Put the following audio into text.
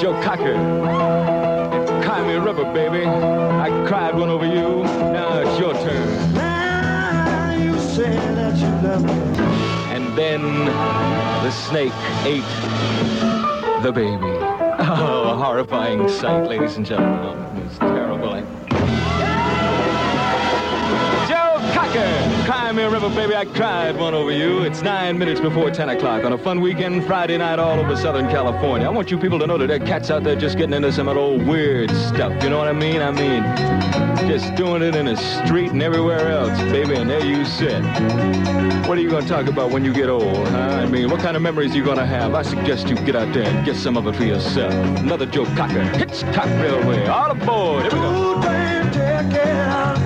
Joe Cocker. Cry me a river, baby. I cried one over you. Now it's your turn. Now you say that you love me. And then the snake ate the baby. Oh, a horrifying sight, ladies and gentlemen. Oh, it was terrible. Joe Cocker, cry me a river, baby. I cried one over you. It's 9 minutes before 10 o'clock on a fun weekend, Friday night all over Southern California. I want you people to know that there are cats out there just getting into some of the old weird stuff. You know what I mean? I mean, just doing it in the street and everywhere else, baby, and there you sit. What are you going to talk about when you get old, huh? I mean, what kind of memories are you going to have? I suggest you get out there and get some of it for yourself. Another Joe Cocker, Hitchcock Railway, all aboard. Here we go. Ooh, take care.